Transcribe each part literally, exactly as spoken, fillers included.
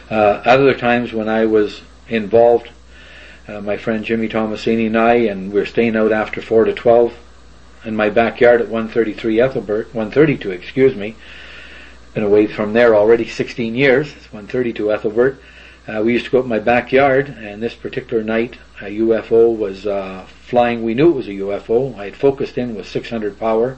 Uh, other times when I was involved, uh, my friend Jimmy Tomasini and I, and we were staying out after four to twelve in my backyard at one thirty-three Ethelbert, one thirty-two, excuse me. Been away from there already sixteen years. It's one thirty-two Ethelbert. Uh, we used to go up in my backyard, and this particular night, a U F O was uh, flying. We knew it was a U F O. I had focused in with six hundred power,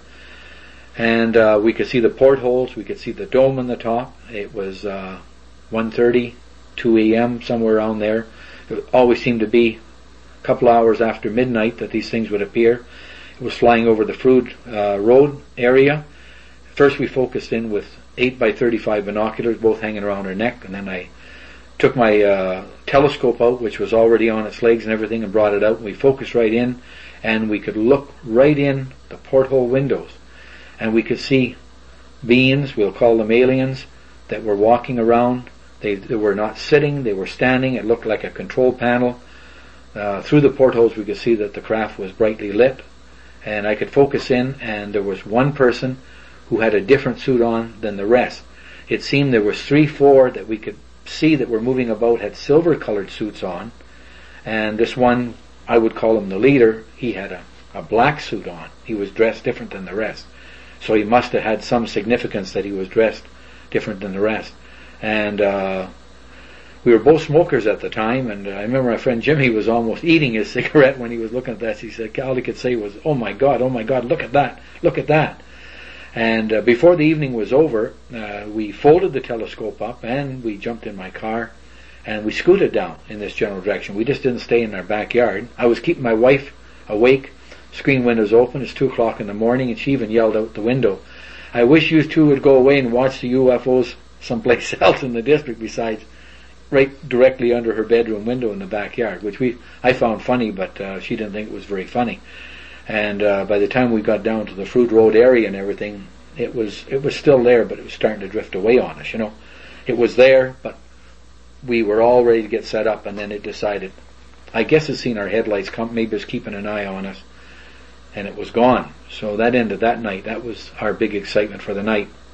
and uh, we could see the portholes. We could see the dome on the top. It was uh, one thirty, two a.m., somewhere around there. It always seemed to be a couple hours after midnight that these things would appear. It was flying over the Frood uh, Road area. First we focused in with eight by thirty-five binoculars, both hanging around her neck, and then I took my uh, telescope out, which was already on its legs and everything, and brought it out, and we focused right in, and we could look right in the porthole windows, and we could see beings, we'll call them aliens, that were walking around. They, they were not sitting, they were standing. It looked like a control panel. Uh, through the portholes we could see that the craft was brightly lit, and I could focus in, and there was one person who had a different suit on than the rest. It seemed there was three, four that we could see that were moving about, had silver colored suits on, and this one, I would call him the leader, he had a, a black suit on. He was dressed different than the rest. So he must have had some significance that he was dressed different than the rest. And uh we were both smokers at the time, and I remember my friend Jimmy was almost eating his cigarette when he was looking at that. He said, all he could say was, oh my God, oh my God, look at that, look at that. And uh, before the evening was over, uh, we folded the telescope up, and we jumped in my car, and we scooted down in this general direction. We just didn't stay in our backyard. I was keeping my wife awake, screen windows open. It's two o'clock in the morning, and she even yelled out the window, I wish you two would go away and watch the U F Os someplace else in the district besides right directly under her bedroom window in the backyard, which we I found funny, but uh, she didn't think it was very funny. And uh, by the time we got down to the Frood Road area and everything, it was it was still there, but it was starting to drift away on us, you know. It was there, but we were all ready to get set up, and then it decided, I guess it's seen our headlights come, maybe it's keeping an eye on us, and it was gone. So that ended that night. That was our big excitement for the night.